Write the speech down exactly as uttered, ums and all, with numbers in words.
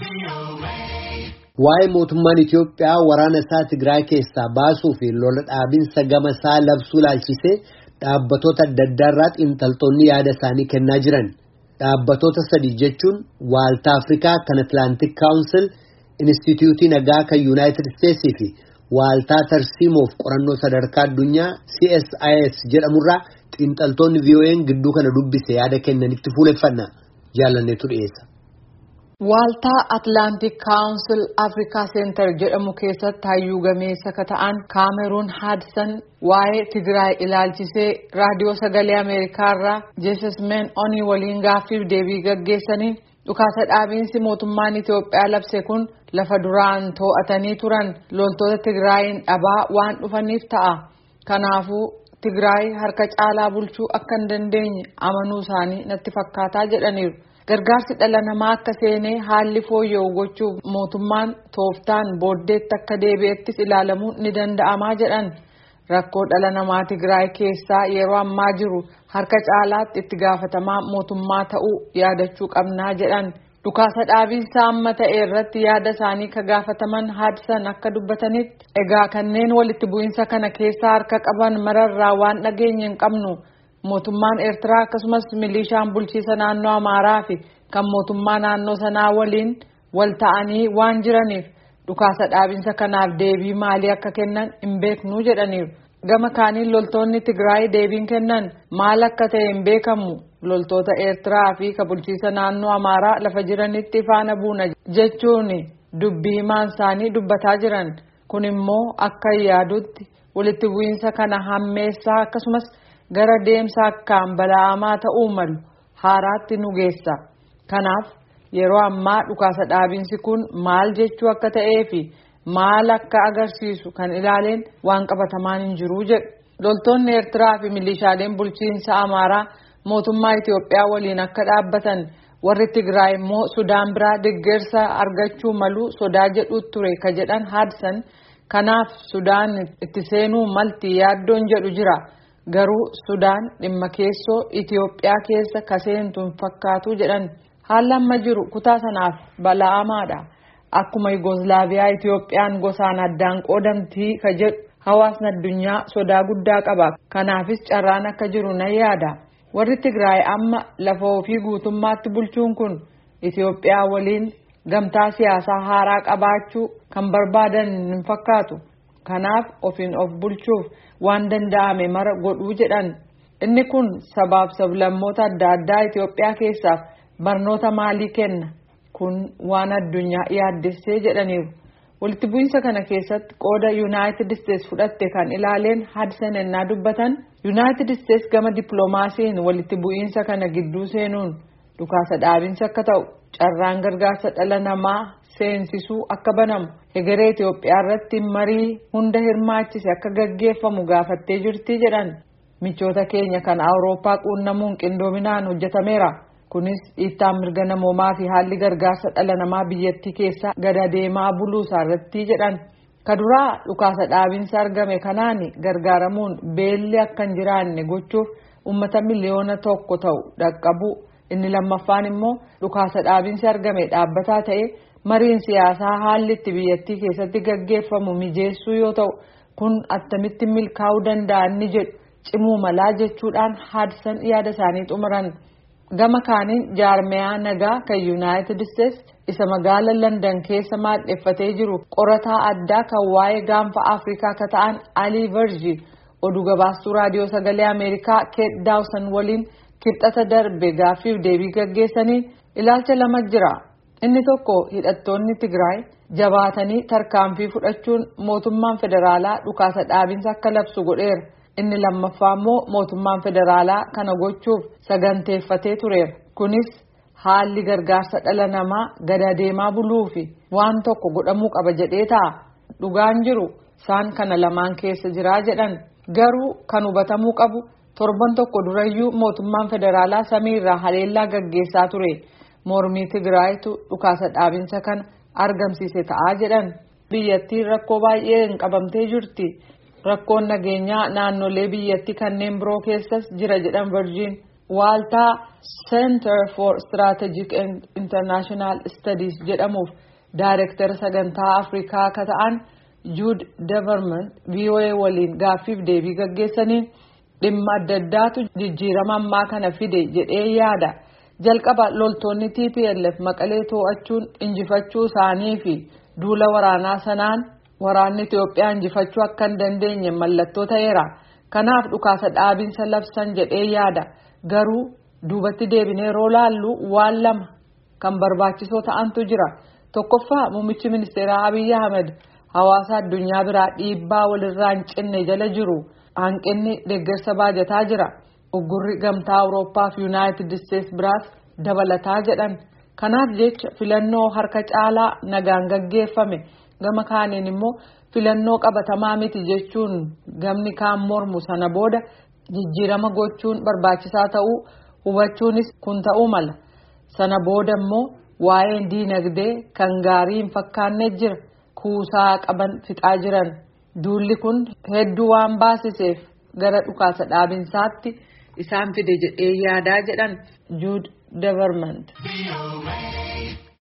Waa'ee mootummaan Itiyoophiyaa waraana isaa Tigraay keessaa baasuu fi lola dhaabinsa gama isaa labsuu ilaalchisee dhaabbattoota adda addaarraa xiinxaltoonni yaada isaanii kennaa jiran. Dhaabbattoota sadii jechuun Waaltaa Afrikaa kan Atlantic Council, Instituutii Nagaa kan United States fi Waaltaa Tarsiimoof qorannoo sadarkaa addunyaa C S I S jedhamurraa xiinxaltoonni V O A'n gidduu kana dubbise yaada kennanitti fuuleffanna. Jaalanneetu dhiyeessa. Waaltaa Atlantic Council Africa Center jedhamu keessatti hayyuu gameessa ka ta'an Kaameruun Haadsan waa'ee Tigraay ilaalchisee raadiyoo sagalee Ameerikaarraa Jeesasmeen Onii waliin gaaffiif deebii gaggeessanii dhukaasa dhaabiinsi mootummaan Itiyoophiyaa labse kun lafa duraan to'atanii turan loltoota Tigraayin dhabaa waan dhufaniif ta'a. Kanaafuu Tigraay harka caalaa bulchuu akka hin dandeenye amanuu isaanii natti fakkaataa jedhaniiru. Gargaarsi dhala namaa akka seenee haalli fooyya'u gochuuf mootummaan tooftaan booddeetti akka deebi'ettis ilaalamuun ni danda'amaa jedhan. Rakkoo dhala namaa Tigraay keessaa yeroo ammaa jiru harka caalaatti itti gaafatamaa mootummaa ta'uu yaadachuu qabnaa jedhan. Dhukaasa dhaabiinsa amma ta'e irratti yaada isaanii ka gaafataman Haadsan akka dubbatanitti egaa kanneen walitti bu'insa kana keessaa harka qaban mararraa waan dhageenye hin qabnu. Mootummaan Eertiraa akkasumas milishaan bulchiisa naannoo Amaaraa fi kan mootummaa naannoo sanaa waliin wal ta'anii waan jiraniif dhukaasa dhaabinsa kanaaf deebii maalii akka kennan hin beeknu jedhaniiru. Gama kaaniin loltoonni Tigraay deebiin kennan maal akka ta'e hin beekamu. Loltoota Eertiraa fi kan bulchiisa naannoo Amaaraa lafa jiranitti faana buuna jechuun dubbii himaan isaanii dubbataa jiran. Kun immoo akka yaadutti walitti bu'iinsa kana hammeessaa akkasumas gara deemsa akkaan bala'amaa ta'uu malu haaraatti nu geessa. Kanaaf yeroo ammaa dhukaasa dhaabinsi kun maal jechuu akka ta'ee fi maal akka agarsiisu kan ilaaleen waan qabatamaan hin jiru jedhu. Loltoonni Eertiraa fi milishaaleen bulchiinsa Amaaraa mootummaa Itiyoophiyaa waliin akka dhaabbatan warri Tigraay immoo Sudaan biraa deeggarsa argachuu malu sodaa jedhu ture ka jedhan Haadsan. Kanaaf Sudaan itti seenuu malti yaaddoon jedhu jira. Garuu Sudaan dhimma keessoo Itiyoophiyaa keessa kaseentu hin fakkaatu jedhan. Haalli amma jiru kutaa sanaaf bala'amaadha. Akkuma Yugoslaaviyaa Itiyoophiyaan gosaan addaan qoodamtii ka jedhu hawaasni addunyaa sodaa guddaa qaba. Kanaafis carraan akka jiru nan yaada. Warri Tigraay amma lafa ofii guutummaatti bulchuun kun Itiyoophiyaa waliin gamtaa siyaasaa haaraa qabaachuu kan barbaadan hin fakkaatu. Kanaaf ofiin of bulchuuf waan danda'ame mara godhuu jedhan. Inni kun sabaaf sablammoota adda addaa Itiyoophiyaa keessaaf barnoota maalii kenna? Kun waan addunyaa yaaddessee jedhaniiru. Walitti bu'iinsa kana keessatti qooda United States fudhatte kan ilaaleen Haadsan ennaa dubbatan United States gama dippiloomaasiin walitti bu'iinsa kana gidduu seenuun dhukaasa dhaabinsa akka ta'u carraan gargaarsa dhala namaa seensisuu akka banamu egeree Itiyoophiyaa irratti marii hunda hirmaachise akka gaggeeffamu gaafattee jirti jedhan. Michoota keenya kan Awurooppaa quunnamuun qindoominaan hojjetameera. Kunis dhiittaan mirga namoomaa fi haalli gargaarsa dhala namaa biyyattii keessaa gada deemaa buluu isaarratti jedhan. Kaduraa dhukaasa dhaabinsa argame kanaan gargaaramuun beelli akka hin jiraanne gochuuf uummata miliyoona tokko ta'u dhaqqabu. Inni lammaffaan immoo dhukaasa dhaabinsi argame dhaabbataa ta'e mariin siyaasaa haalli itti biyyattii keessatti gaggeeffamu mijeessuu yoo ta'u kun attamitti milkaa'uu danda'a inni jedhu cimuu malaa jechuudhaan Haadsan yaada isaanii xumuran. Gama kaaniin jaarmiyaa nagaa kan United States isa magaala London keessa maadheffatee jiru qorataa addaa kan waa'ee gaanfa Afrikaa ka ta'an Ali Verji oduu gabaastuu raadiyoo sagalee Ameerikaa Kate Dawson waliin kibxata darbe gaaffiif deebii gaggeessanii ilaalcha lama jira. Inni tokko hidhattoonni Tigraay jabaatanii tarkaanfii fudhachuun mootummaan federaalaa dhukaasa dhaabinsa akka labsu godheera. Inni lammaffaa immoo mootummaan federaalaa kana gochuuf saganteeffatee tureera. Kunis haalli gargaarsa dhala namaa gada deemaa buluu fi waan tokko godhamuu qaba jedhee ta'a. Dhugaan jiru isaan kana lamaan keessa jiraa jedhan. Garuu kan hubatamuu qabu torban tokko durayyuu mootummaan federaalaa samiirraa haleellaa gaggeessaa ture. Mormii Tigraayitu dhukaasa dhaabinsa kana argamsiise ta'aa jedhan. Biyyattiin rakkoo baay'ee hin qabamtee jirti. Rakkoon nageenyaa naannolee biyyattii kanneen biroo keessas jira jedhan Verjiin. waaltaa Center for Strategic and International Studies jedhamuuf Daayirektara sagantaa Afrikaa akka ta'an Jude Deverment V O A waliin gaaffiif deebii gaggeessaniin dhimma adda addaatu jijjiirama ammaa kana fide jedhee yaada. Jalqaba loltoonni T P L F Maqalee to'achuun injifachuu isaanii fi duula waraanaa sanaan waraanni Itoophiyaa injifachuu akka hin dandeenye mallattoo ta'eera. Kanaaf dhukaasa dhaabinsa labsan jedhee yaada. Garuu duubatti deebinee yeroo laallu waan lama kan barbaachisoo ta'antu jira. Tokkoffaa muummichi ministeeraa Abiy Ahmed hawaasa addunyaa biraa dhiibbaa walirraa hin cinne jala jiru. Hanqinni deeggarsa baajataa jira. Uggurri gamtaa Awurooppaa fi Yuunaayitid Isteets biraas dabalataa jedhan. Kanaaf jecha filannoo harka caalaa nagaan gaggeeffame gama kaaniin immoo filannoo qabatamaa miti jechuun gamni kaan mormu sana booda jijjiirama gochuun barbaachisaa ta'uu hubachuunis kun ta'uu mala. Sana booda immoo waa'een diinagdee kan gaarii hin fakkaanne jira. Kuusaa qaban fixaa jiran. Duulli kun hedduu waan baasiseef gara dhukaasa dhaabinsaatti isaan fide jedhee yaadaa jedhan Jude Deverment.